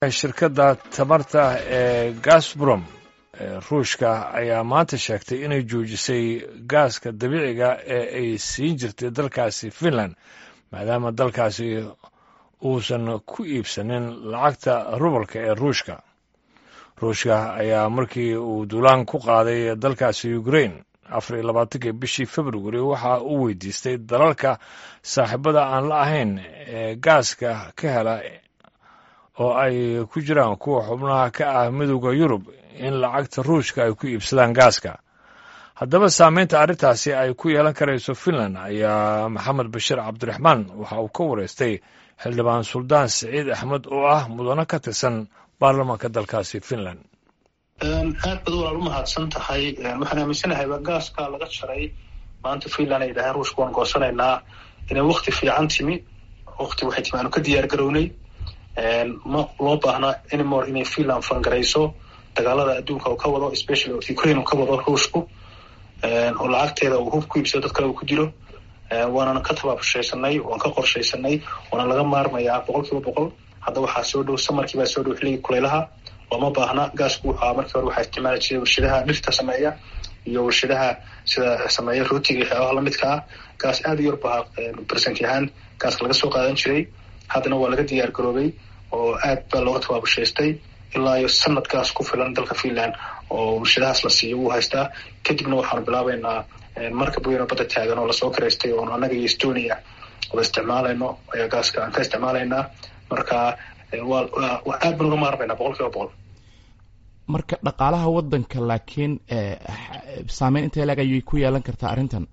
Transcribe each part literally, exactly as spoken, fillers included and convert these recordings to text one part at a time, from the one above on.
shirkadda tamarta ee Gazprom ee Ruushka ayaa maanta sheegtay inay joojisay gaaska dabiiciga ee ay siin jirtay dalkaasi Finland maadaama dalkaasi uusan ku iibsanin lacagta rubalka ee Ruushka. Ruushka ayaa markii uu duulaan ku qaaday dalkaasi Ukraine afar iyo labaatankii bishii February waxa uu weydiistay dalalka saaxiibada aan la ahayn ee gaaska ka hela oo ay ku jiraan kuwa xubnaha ka ah midowda Yurub in lacagta Ruushka ay ku iibsadaan gaaska. haddaba saameynta arrintaasi ay ku yeelan karayso Finland ayaa Maxamed Bashir Cabdiraxmaan waxa uu ka wareystay xildhibaan Suldaan Siciid Axmed oo ah mudane ka tirsan baarlamaanka dalkaasi Finland. aad baad walaal u mahadsan tahay. waxaan aaminsanahay gaaska laga jaray maanta Finland ay dhahay Ruushka waan goosanaynaa inay waqti fiican timi waqti waxay timi aanu ka diyaar garownay ma loo baahna anymore inay Finland fangarayso dagaalada adduunka oo ka wado especially Ukraine oo ka wado Ruushku oo lacagteeda uu hub ku iibsado dad kale uu ku dilo waana ka tabaabashaysanay waan ka qorshaysanay waana laga maarmayaa boqolkiiba boqol. hadda waxaa soo dhow samarkii baa soo dhow xilligii kulaylaha looma baahna gaasku waxaa markii hore waxaa isticmaali jiray warshadaha dhirta sameeya iyo warshadaha sida sameeya rootiga iyo waxyaabaha lamidka ah. gaas aad u yar baa percent ahaan gaaska laga soo qaadan jiray haddana waa laga diyaar garoobay oo aad baa looga tabaabashaystay ilaa iyo sanad gaas ku filan dalka Finland oo warshadahaas la siiyo uu haystaa. kadibna waxaanu bilaabaynaa markab weyn oo badda taagan oo lasoo karaystay oo annaga iyo Estonia wada isticmaalayno ayaa gaaska aan ka isticmaalaynaa. marka waa aad baan uga maarmaynaa boqolkiiba boqol. marka dhaqaalaha waddanka laakiin saameyn intee lag ayay ku yeelan kartaa arrintan?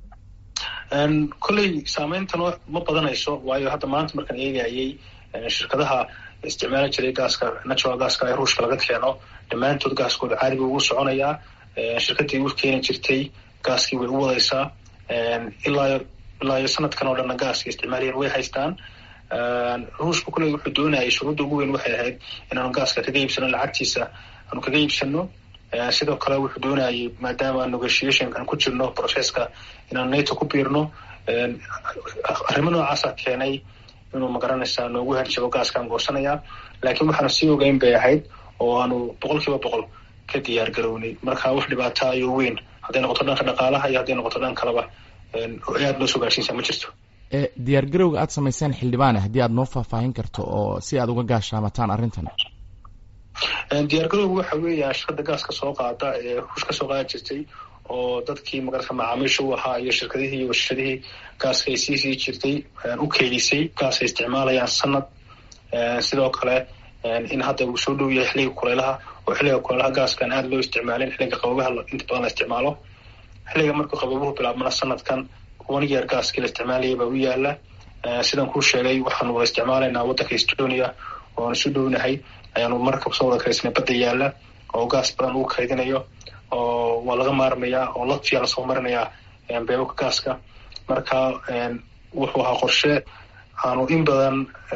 kolley saameyntan ma badanayso waayo hadda maanta markaan eegayay shirkadaha isticmaali jiray gaaska natural gaaska ee Ruushka laga keeno dhammaantood gaaskooda caadiga ugu soconayaa. shirkadii u keeni jirtay gaaskii way u wadaysaa ilaa ilaa iyo sanadkan oo dhanna gaaska isticmaaliyeen way haystaan. Ruushka kolley wuxuu doonayay shuruudda ugu weyn waxay ahayd inaanu gaaska kaga iibsano lacagtiisa aanu kaga iibsano. sidoo kale wuxuu doonayay maadaama negotiation aan ku jirno processka inaan NATO ku biirno arrimo noocaasa keenay inuu magaranaysaa noogu hanjabo gaaskaan goosanayaa. laakiin waxaanu sii ogeyn bay ahayd oo aanu boqolkiiba boqol ka diyaar garownay. marka wax dhibaata ayuu weyn hadday noqoto dhanka dhaqaalaha iyo hadday noqoto dhan kaleba aad loo soo gaarsiinsaa ma jirto. diyaar garowga aad samayseen xildhibaane haddii aad noo faahfaahin karto oo si aad uga gaashaamataan arrintan. diyaar garowga waxa weeya shirkadda gaaska soo qaada ee Ruushka ka soo qaadi jirtay oo dadkii magarka macaamiisha u ahaa iyo shirkadihii iyo warshadihii gaaska ay sii sii jirtay u keydisay gaas ay isticmaalayaan sanad. sidoo kale in hadda uu soo dhow yahay xilliga kulaylaha oo xilliga kulaylaha gaaskan aad loo isticmaalin xilliga qabobaha inta badan la isticmaalo. xilliga markuu qabobuhu bilaabmana sanadkan one year gaaskii la isticmaalayay baa u yaala. sidan kuu sheegay waxaanu wada isticmaalaynaa waddanka Estonia oo aan isu dhownahay ayaanu markab soo wada karaysnay badda yaala oo gaas badan ugu kaydinayo oo waa laga maarmayaa oo Latvia lasoo marinayaa beebabka gaaska. marka wuxuu ahaa qorshe aanu in badan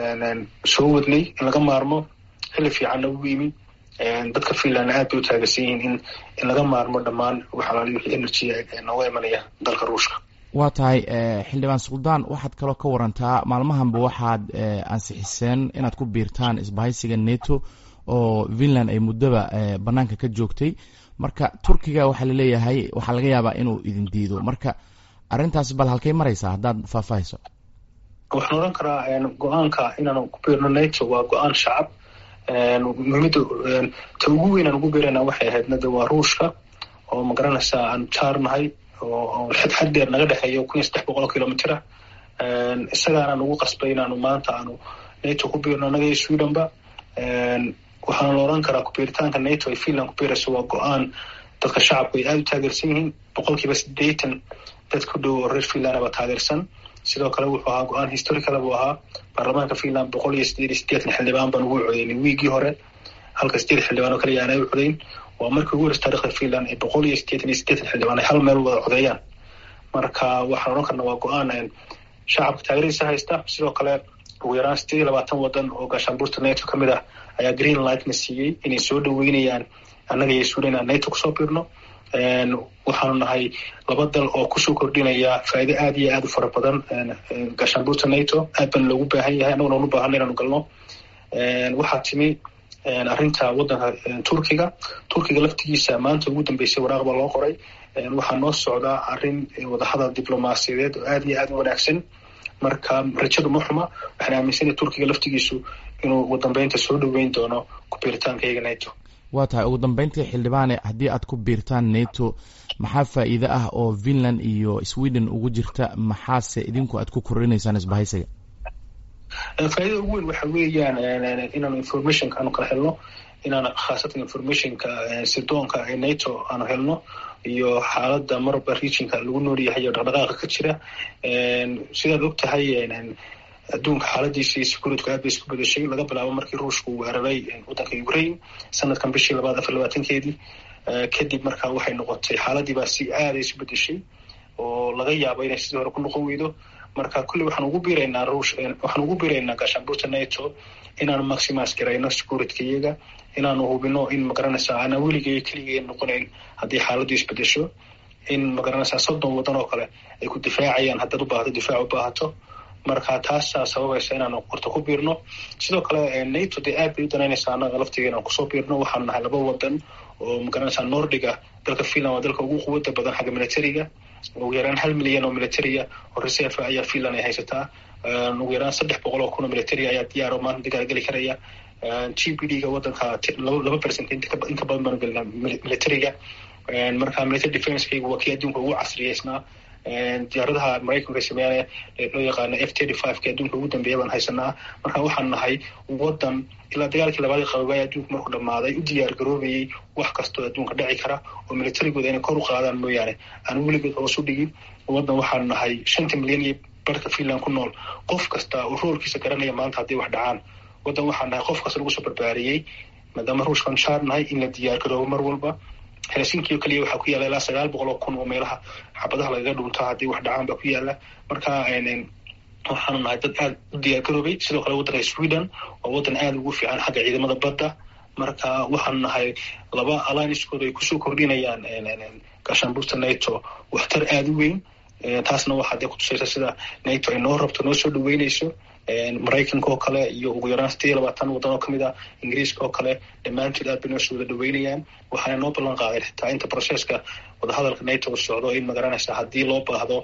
soo wadnay in laga maarmo xilli fiicanna ugu yimi. dadka Finland aad bay u taageersan yihiin in in laga maarmo dhammaan waxalaali wixii energy nooga imanaya dalka Ruushka. waa tahay xildhibaan Suldaan waxaad kaloo ka warantaa maalmahanba waxaad ansixiseen inaad ku biirtaan isbahaysiga NATO oo Finland ay muddaba banaanka ka joogtay. marka Turkiga waxaa la leeyahay waxaa laga yaabaa inuu idin diido. marka arrintaas bal halkay maraysaa haddaad faahfaahiso? waxaan oran karaa go-aanka inaanu ku biirno NATO waa go-aan shacab. muhiimada ta ugu weyn aan ugu biirayna waxay ahayd nada waa Ruushka oo magaranaysaa aan jaarnahay oo xad xad dheer naga dhexeeyo kun iyo saddex boqol kilomitir ah. isagaana nagu qasbay inaanu maanta aanu NATO ku biirno anaga iyo Sweden-ba. waxaana la oran karaa ku-biiritaanka NATO ay Finland ku biirayso waa go-aan dadka shacabku ay aada u taageersan yihiin boqolkiiba siddeetan dad ku dhow oo reer Finland baa taageersan. sidoo kale wuxuu ahaa go-aan historical buu ahaa. baarlamaanka Finland boqol iyo siddeed iyo siddeetan xildhibaan baan ugu codeynay wiigii hore halka siddeed xildhibaan oo kale yaanay u codeyn. waa markii ugu horreysay taariikhda Finland ee boqol iyo siddeetan iyo siddeetan xildhibaan ay hal meel wada codeeyaan. marka waxaan oran karnaa waa go-aan shacabka taageeradiisa haysta. sidoo kale ugu yaraan siddeed iyo labaatan waddan oo gaashaanbuurta NATO ka mid ah ayaa green light-na siiyey inay soo dhaweynayaan annaga iyo Sweden aan NATO kusoo biirno. waxaanu nahay laba dal oo kusoo kordhinaya faa'iido aad iyo aad u fara badan gaashaanbuurta NATO. aad baan loogu baahan yahay annaguna u baahan inaanu galno. waxaa timi arrinta waddanka turkiga turkiga laftigiisa maanta ugu dambeysay waraaq baa loo qoray waxaa noo socdaa arrin wadahadal diblomaasiyadeed oo aad iyo aad u wanaagsan marka rajadu ma xuma waxaan aaminsanay turkiga laftigiisu inuu ugu dambeynta soo dhoweyn doono ku biiritaanka iyaga nato waa tahay ugu dambeyntii xildhibaane haddii aad ku biirtaan nato maxaa faa'iide ah oo finland iyo sweden ugu jirta maxaase idinku aad ku korinaysaan isbahaysiga faa'iidada ugu weyn waxa weeyaan inaanu informationka aanu kala helno inaan khaasatan informationka sidoonka ee nato aanu helno iyo xaaladda marba regionka lagu nool yahay iyo dhaqdhaqaaqa ka jira sidaad og tahay adduunka xaaladiisa iyo securityku aad bay isku bedeshay laga bilaabo markii ruushka uu weeraray waddanka ukraine sanadkan bishii labaad afar labaatankeedii kadib markaa waxay noqotay xaaladii baa si aada isu bedeshay oo laga yaabo inay sidii hore ku noqon weydo marka kulli waxaan ugu biiraynaa ruush waxaan ugu biiraynaa gaashaanbuurta nato inaanu maximise garayno securityka iyaga inaanu hubino in magaranaysaa aanan weligay keligay noqonayn haddii xaaladdu isbedesho in magaranaysaa soddon waddan oo kale ay ku difaacayaan haddaad u baahdo difaac u baahato marka taasaa sababaysa inaanu qorto ku biirno sidoo kale nato dee aad bay u danaynaysaa annaga laftiga inaan kusoo biirno waxaanu nahay laba waddan oo magaranaysaa nordiga dalka finland waa dalka ugu quwadda badan xagga militariga ugu yaraan hal milyan oo militaria oo reserve ayaa finland ay haysataa ugu yaraan saddex boqol oo kun oo militaria ayaa diyaaro maanta dagaal geli karaya g p d ga waddanka laba percent inka badan baanu gelinaa militariga marka military defensekaygu waa kii adduunka ugu casriyeysnaa diyaaradaha maraykanka sameeya loo yaqaano f thirty five ka adduunka ugu dambeeya baan haysanaa marka waxaan nahay waddan ilaa dagaalkii labaadii qaboobay adduunka markuu dhammaaday u diyaar garoobayay wax kastoo adduunka dhici kara oo militarigooda inay kor u qaadaan mooyaane aan weligood hoos u dhigin waddan waxaan nahay shanta milyan iyo barhka finland ku nool qof kasta oo roolkiisa garanaya maanta haddii wax dhacaan waddan waxaan nahay qof kasta lagu soo barbaariyey maadaama ruushkan shaar nahay in la diyaar garoobo mar walba helsinki oo keliya waxaa ku yaalla ilaa sagaal boqol oo kun oo meelaha xabadaha lagaga dhunta haddii wax dhacaan baa ku yaalla marka waxaanu nahay dad aada u diyaar garoobay sidoo kale waddanka sweden waa waddan aada ugu fiican xagga ciidamada badda marka waxaanu nahay laba alliancekooda ay kusoo kordhinayaan gaashaanbuurta nato waxtar aada u weyn taasna waxaa dee kutusaysa sida nato ay noo rabto noo soo dhaweynayso maraykanka oo kale iyo ugu yaraan sideed iyo labaatan waddan oo kamid ah ingiriiska oo kale dhammaantood aad bay noo soo wada dhaweynayaan waxaana noo ballan qaaday xitaa inta processka wadahadalka nato socdo in magaranaysaa haddii loo baahdo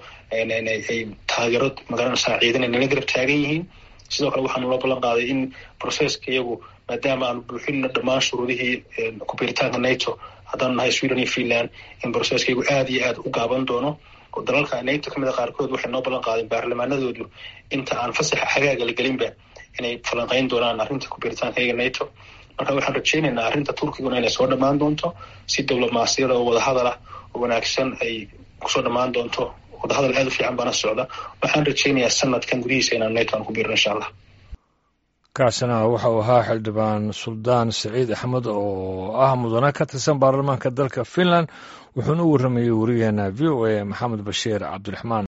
ay taageero magaranaysaa ciidan ay nala garab taagan yihiin sidoo kale waxaana loo ballan qaaday in processka iyagu maadaama aanu buuxinno dhammaan shuruudihii ku biiritaanka nato haddaanu nahay sweden iyo finland in processka iyagu aada iyo aada u gaaban doono dalalka nato kamid a qaarkood waxay noo ballan qaadeen baarlamaanadoodu inta aan fasaxa xagaaga la gelinba inay falanqeyn doonaan arrinta ku biiritaanka iyaga nato marka waxaan rajeynaynaa arrinta turkiguna inay soo dhammaan doonto si diblomaasiyada oo wadahadalah oo wanaagsan ay kusoo dhammaan doonto wadahadal aada u fiican baana socda waxaan rajeynayaa sanadkan gudihiisa inaan nato aan ku biirno insha allah kaasina waxa uu ahaa xildhibaan suldaan saciid axmed oo ah mudane ka tirsan baarlamaanka dalka finland wuxuuna u warramayey wariyaheena v o a maxamed bashiir cabdiraxmaan